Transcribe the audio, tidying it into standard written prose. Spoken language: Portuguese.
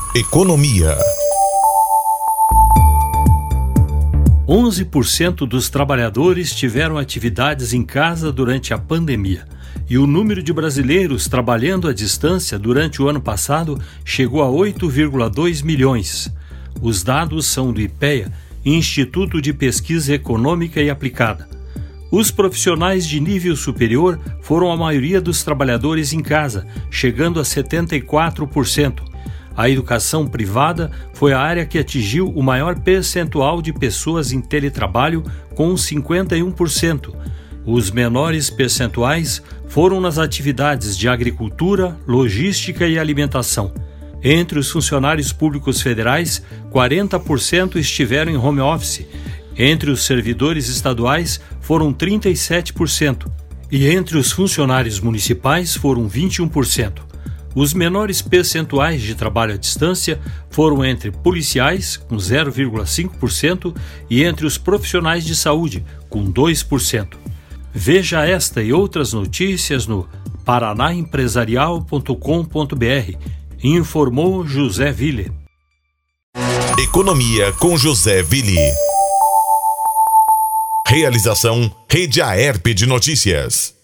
Economia. 11% dos trabalhadores tiveram atividades em casa durante a pandemia. E o número de brasileiros trabalhando à distância durante o ano passado chegou a 8,2 milhões. Os dados são do IPEA, Instituto de Pesquisa Econômica e Aplicada. Os profissionais de nível superior foram a maioria dos trabalhadores em casa, chegando a 74%. A educação privada foi a área que atingiu o maior percentual de pessoas em teletrabalho, com 51%. Os menores percentuais foram nas atividades de agricultura, logística e alimentação. Entre os funcionários públicos federais, 40% estiveram em home office. Entre os servidores estaduais, foram 37%. E entre os funcionários municipais, foram 21%. Os menores percentuais de trabalho à distância foram entre policiais, com 0,5%, e entre os profissionais de saúde, com 2%. Veja esta e outras notícias no paranaempresarial.com.br. Informou José Ville. Economia com José Ville. Realização Rede Aerp de Notícias.